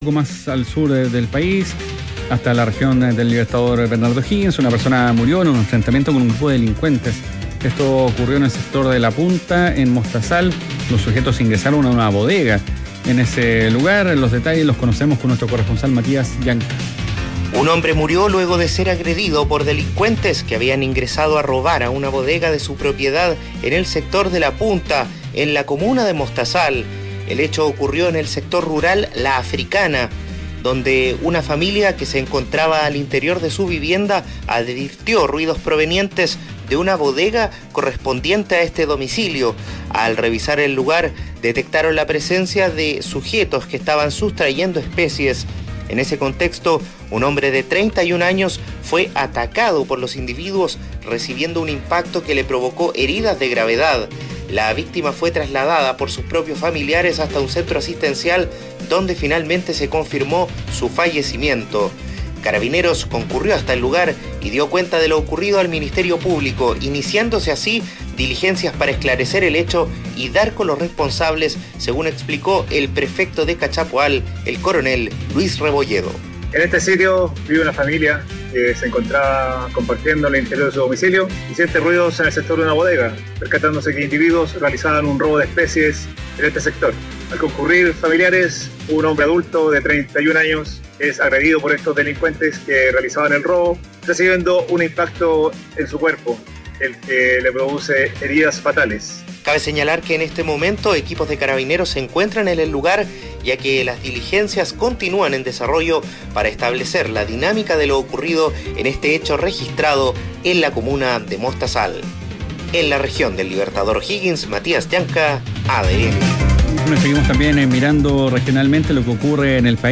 poco más al sur del país, hasta la región del Libertador Bernardo Higgins. Una persona murió en un enfrentamiento con un grupo de delincuentes. Esto ocurrió en el sector de La Punta, en Mostazal. Los sujetos ingresaron a una bodega en ese lugar. Los detalles los conocemos con nuestro corresponsal Matías Yanca. Un hombre murió luego de ser agredido por delincuentes que habían ingresado a robar a una bodega de su propiedad en el sector de La Punta, en la comuna de Mostazal. El hecho ocurrió en el sector rural La Africana, donde una familia que se encontraba al interior de su vivienda advirtió ruidos provenientes de una bodega correspondiente a este domicilio. Al revisar el lugar, detectaron la presencia de sujetos que estaban sustrayendo especies. En ese contexto, un hombre de 31 años fue atacado por los individuos, recibiendo un impacto que le provocó heridas de gravedad. La víctima fue trasladada por sus propios familiares hasta un centro asistencial, donde finalmente se confirmó su fallecimiento. Carabineros concurrió hasta el lugar y dio cuenta de lo ocurrido al Ministerio Público, iniciándose así diligencias para esclarecer el hecho y dar con los responsables, según explicó el prefecto de Cachapoal, el coronel Luis Rebolledo. En este sitio vive una familia que se encontraba compartiendo en el interior de su domicilio y siente ruidos en el sector de una bodega, percatándose que individuos realizaban un robo de especies en este sector. Al concurrir familiares, un hombre adulto de 31 años es agredido por estos delincuentes que realizaban el robo, recibiendo un impacto en su cuerpo, el que le produce heridas fatales. Cabe señalar que en este momento equipos de carabineros se encuentran en el lugar, ya que las diligencias continúan en desarrollo para establecer la dinámica de lo ocurrido en este hecho registrado en la comuna de Mostazal. En la región del Libertador Higgins, Matías Yanca, ADN. Bueno, seguimos también mirando regionalmente lo que ocurre en el país.